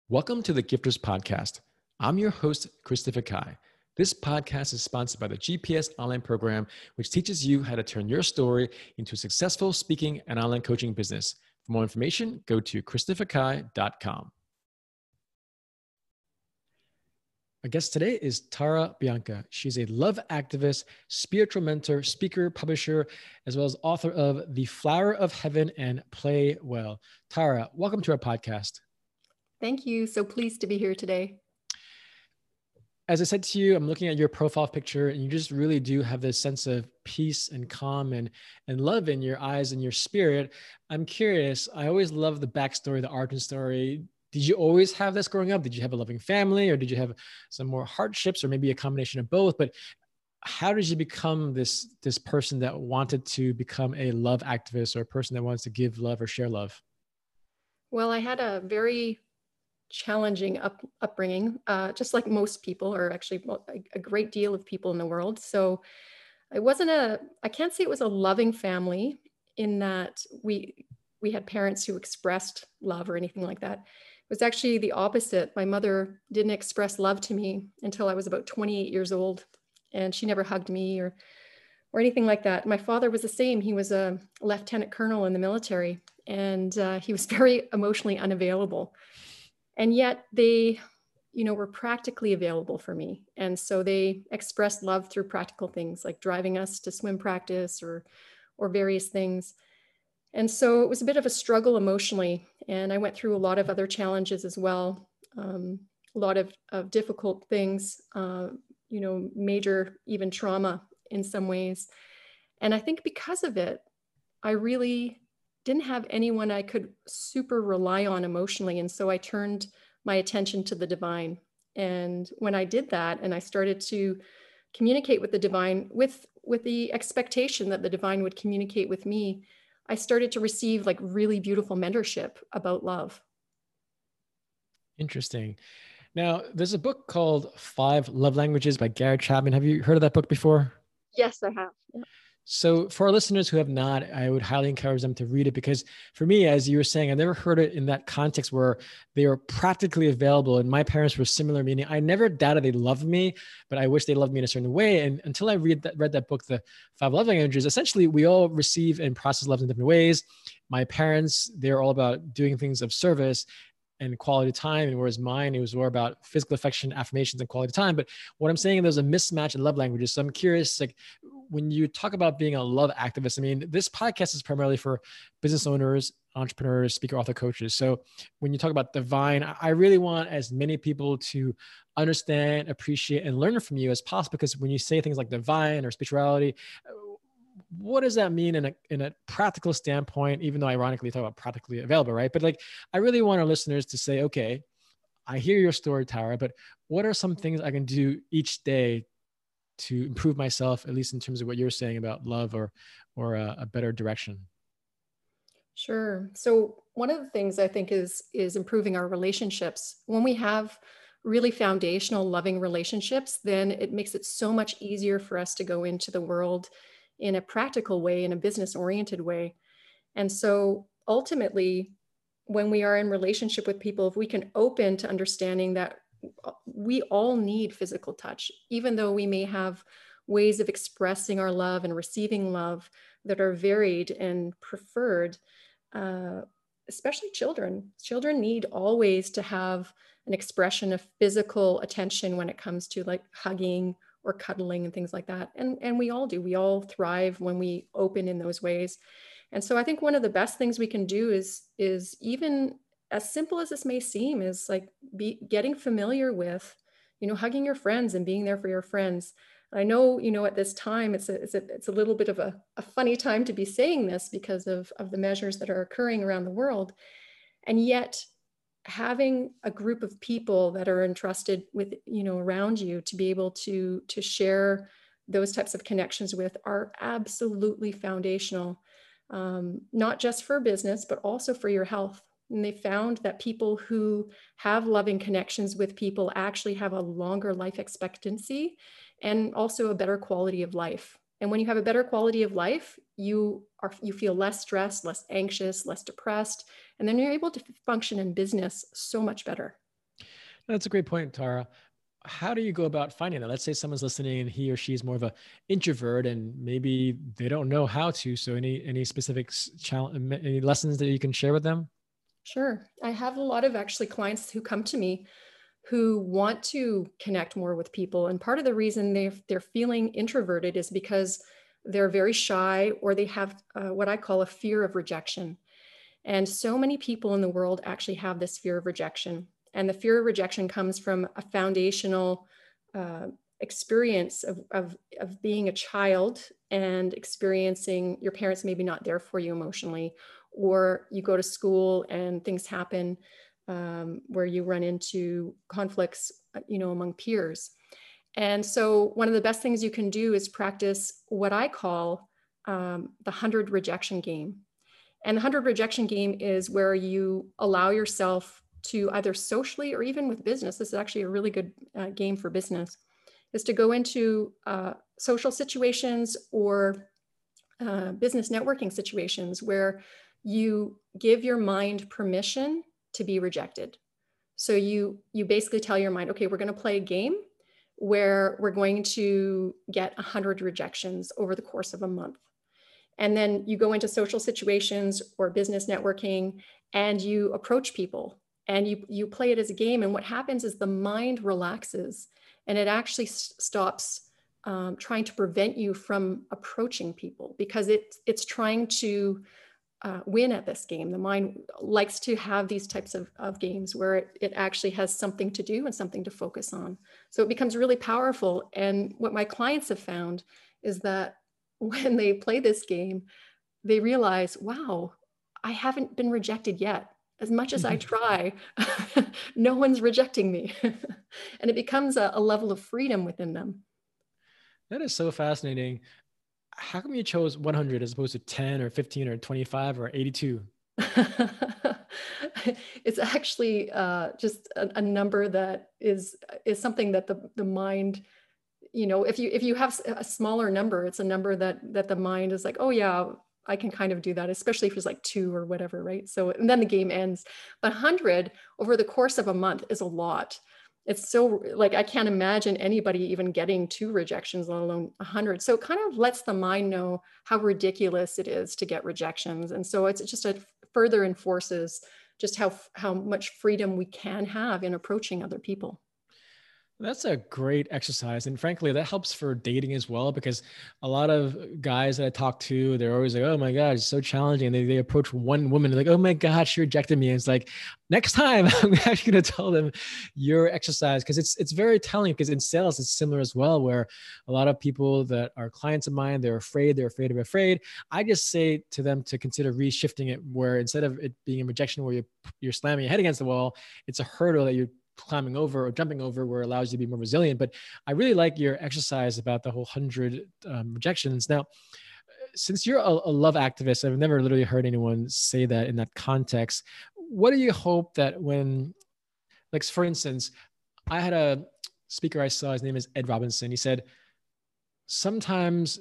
Welcome to the Gifters Podcast. I'm your host, Christopher Kai. This podcast is sponsored by the GPS Online Program, which teaches you how to turn your story into a successful speaking and online coaching business. For more information, go to christopherkai.com. Our guest today is Tara Bianca. She's a love activist, spiritual mentor, speaker, publisher, as well as author of The Flower of Heaven and Play Well. Tara, welcome to our podcast. Thank you. So pleased to be here today. As I said to you, I'm looking at your profile picture and you just really do have this sense of peace and calm and love in your eyes and your spirit. I'm curious, I always love the backstory, the origin story. Did you always have this growing up? Did you have a loving family or did you have some more hardships or maybe a combination of both? But how did you become this person that wanted to become a love activist or a person that wants to give love or share love? Well, I had a very challenging upbringing, just like most people, or actually a great deal of people in the world. So I can't say it was a loving family in that we had parents who expressed love or anything like that. It was actually the opposite. My mother didn't express love to me until I was about 28 years old, and she never hugged me or anything like that. My father was the same. He was a lieutenant colonel in the military, and he was very emotionally unavailable. And yet they, were practically available for me. And so they expressed love through practical things like driving us to swim practice or various things. And so it was a bit of a struggle emotionally. And I went through a lot of other challenges as well. A lot of difficult things, major even trauma in some ways. And I think because of it, I really didn't have anyone I could super rely on emotionally. And so I turned my attention to the divine. And when I did that, and I started to communicate with the divine, with the expectation that the divine would communicate with me, I started to receive like really beautiful mentorship about love. Interesting. Now, there's a book called 5 Love Languages by Gary Chapman. Have you heard of that book before? Yes, I have. Yeah. So for our listeners who have not, I would highly encourage them to read it because for me, as you were saying, I never heard it in that context where they are practically available. And my parents were similar, meaning I never doubted they loved me, but I wish they loved me in a certain way. And until I read that book, The 5 Love Languages, essentially we all receive and process love in different ways. My parents, they're all about doing things of service and quality time, and whereas mine, it was more about physical affection, affirmations, and quality time. But what I'm saying, there's a mismatch in love languages. So I'm curious, like when you talk about being a love activist, I mean, this podcast is primarily for business owners, entrepreneurs, speaker, author, coaches. So when you talk about divine, I really want as many people to understand, appreciate, and learn from you as possible. Because when you say things like divine or spirituality, what does that mean in a practical standpoint, even though ironically you talk about practically available, right? But like, I really want our listeners to say, okay, I hear your story, Tara, but what are some things I can do each day to improve myself, at least in terms of what you're saying about love or a better direction? Sure. So one of the things I think is improving our relationships. When we have really foundational, loving relationships, then it makes it so much easier for us to go into the world in a practical way, in a business-oriented way. And so ultimately, when we are in relationship with people, if we can open to understanding that we all need physical touch, even though we may have ways of expressing our love and receiving love that are varied and preferred, especially children. Children need always to have an expression of physical attention when it comes to like hugging or cuddling and things like that. And we all do. We all thrive when we open in those ways. And so I think one of the best things we can do is even as simple as this may seem, is like getting familiar with, hugging your friends and being there for your friends. I know, at this time, it's a little bit of a funny time to be saying this because of the measures that are occurring around the world. And yet having a group of people that are entrusted with, around you to be able to share those types of connections with are absolutely foundational, not just for business, but also for your health. And they found that people who have loving connections with people actually have a longer life expectancy and also a better quality of life. And when you have a better quality of life, you feel less stressed, less anxious, less depressed, and then you're able to function in business so much better. That's a great point, Tara. How do you go about finding that? Let's say someone's listening and he or she is more of a introvert and maybe they don't know how to. So any specific challenge, any lessons that you can share with them? Sure. I have a lot of actually clients who come to me who want to connect more with people. And part of the reason they're feeling introverted is because they're very shy, or they have what I call a fear of rejection. And so many people in the world actually have this fear of rejection. And the fear of rejection comes from a foundational uh, experience of being a child and experiencing your parents maybe not there for you emotionally, or you go to school and things happen where you run into conflicts, among peers. And so one of the best things you can do is practice what I call the 100 rejection game. And the 100 rejection game is where you allow yourself to either socially or even with business, this is actually a really good game for business, is to go into social situations or business networking situations where you give your mind permission to be rejected. So you basically tell your mind, okay, we're going to play a game where we're going to get 100 rejections over the course of a month. And then you go into social situations or business networking and you approach people and you play it as a game. And what happens is the mind relaxes and it actually stops trying to prevent you from approaching people, because it's trying to win at this game. The mind likes to have these types of games where it actually has something to do and something to focus on. So it becomes really powerful. And what my clients have found is that when they play this game, they realize, wow, I haven't been rejected yet. As much as I try, no one's rejecting me. And it becomes a level of freedom within them. That is so fascinating. How come you chose 100 as opposed to 10 or 15 or 25 or 82? It's actually just a number that is something that the mind, if you have a smaller number, it's a number that the mind is like, oh yeah, I can kind of do that, especially if it's like 2 or whatever, right? So, and then the game ends. But 100 over the course of a month is a lot. It's so, like, I can't imagine anybody even getting 2 rejections, let alone 100. So it kind of lets the mind know how ridiculous it is to get rejections. And so it's just further enforces just how much freedom we can have in approaching other people. That's a great exercise. And frankly, that helps for dating as well, because a lot of guys that I talk to, they're always like, oh my God, it's so challenging. And they approach one woman, they're like, oh my God, she rejected me. And it's like, next time I'm actually going to tell them your exercise, because it's very telling, because in sales, it's similar as well, where a lot of people that are clients of mine, they're afraid. I just say to them to consider reshifting it, where instead of it being a rejection where you're slamming your head against the wall, it's a hurdle that you're climbing over or jumping over, where it allows you to be more resilient. But I really like your exercise about the whole 100 rejections. Now, since you're a love activist, I've never literally heard anyone say that in that context. What do you hope that when, like, for instance, I had a speaker I saw, his name is Ed Robinson. He said, sometimes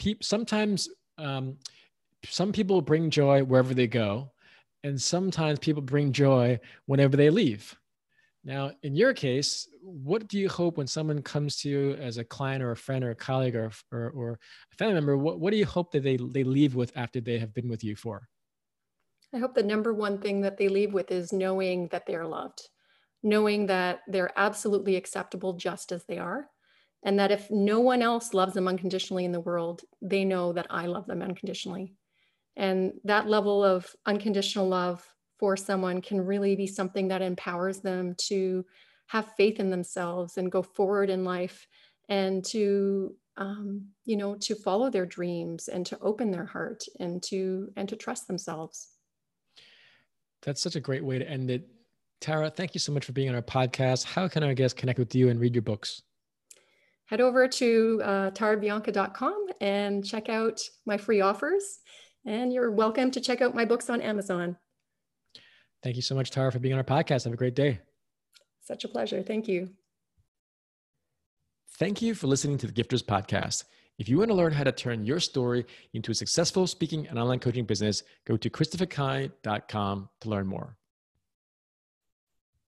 some people bring joy wherever they go, and sometimes people bring joy whenever they leave. Now, in your case, what do you hope when someone comes to you as a client or a friend or a colleague or a family member, what do you hope that they leave with after they have been with you for? I hope the number one thing that they leave with is knowing that they're loved, knowing that they're absolutely acceptable just as they are. And that if no one else loves them unconditionally in the world, they know that I love them unconditionally. And that level of unconditional love for someone can really be something that empowers them to have faith in themselves and go forward in life, and to to follow their dreams and to open their heart and to trust themselves. That's such a great way to end it. Tara, thank you so much for being on our podcast. How can our guests connect with you and read your books? Head over to tarabianca.com and check out my free offers. And you're welcome to check out my books on Amazon. Thank you so much, Tara, for being on our podcast. Have a great day. Such a pleasure. Thank you. Thank you for listening to the Gifters Podcast. If you want to learn how to turn your story into a successful speaking and online coaching business, go to christopherkai.com to learn more.